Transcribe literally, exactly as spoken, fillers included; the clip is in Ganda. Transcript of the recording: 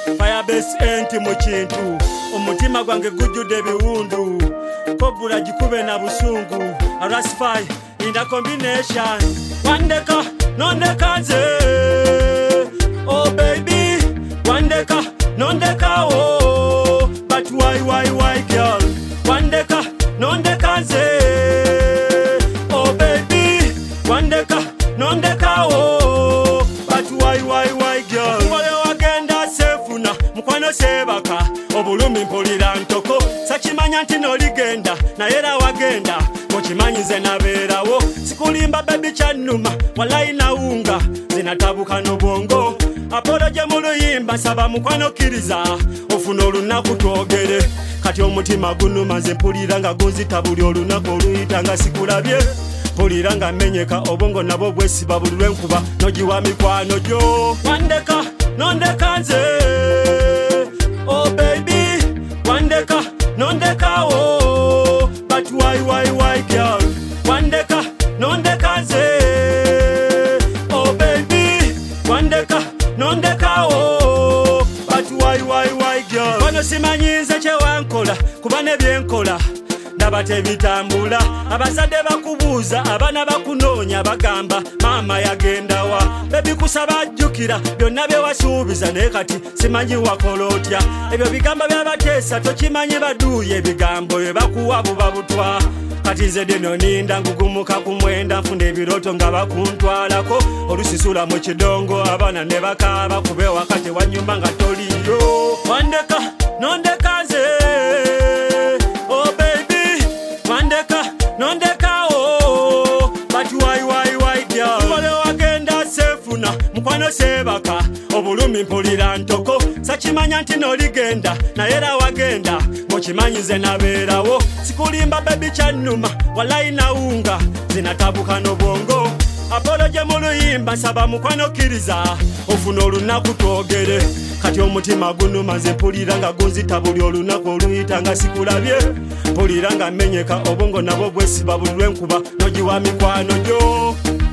Firebase enti mu kintu omutima gwange gujjude biwundu kobula jikube na busungu Arasify in the combination Wandeka nondeka nze oh baby Wandeka nondeka oh but why why why girl Wandeka nondeka nze oh baby Wandeka nondeka oh but why why why girl Wale wagenda sefuna mkwano sebaka obulumi mpulira ntoko sakimanya nti noligenda nayera wagenda mochimanyize nabeerawo sikulimba baby chanuma walai naunga zinatabuka n'obwongo apoloje mu luyimba saba mukwano kiriza ofuna olunaku twogere kati omutima gunuma nze mpulira nga gunzita buli olunaku oluyita nga sikulabye mpulira nga menyeka obwongo nabwo bwesiba buli lwenkuba nogiwa mikwano gyo Wandeka nondeka nze oh baby Wandeka nondeka oh but why why why girl Wandeka nondeka nze oh baby Wandeka nondeka oh but why why why girl Wano simanyize kye wankola kuba ne byenkola ndaba tebitambula abazadde bakubuuza abana bakunoonya bagamba mama yagenda wa bebi kusaba jjukira byonna bye wasuubiza naye kati simanyi wakola otya ebyo bigamba byabateesa tokimanyi baduuye ebigambo bye bakuwa buba butwa kati nze deno ninda ngugumuka ku mwenda nfunda ebiroto nga bakuntwalako olusisula mu kidongo abaana ne bakaaba kube wakati wanyumba nga toliyo Wandeka nondeka nze oh baby Wandeka nondeka oh but why why why girl Wale wagenda sefuna mkwano sebaka obulumi mpulira ntoko sakimanya nti noligenda nayera wagenda mochimanyize nabeerawo sikulimba baby chanuma walai naunga zinatabuka n'obwongo apoloje mu luyimba saba mukwano kiriza ofuna olunaku twogere kati omutima gunuma nze mpulira nga gunzita buli olunaku oluyita nga sikulabye mpulira nga menyeka obwongo nabwo bwesiba buli lwenkuba nogiwa mikwano gyo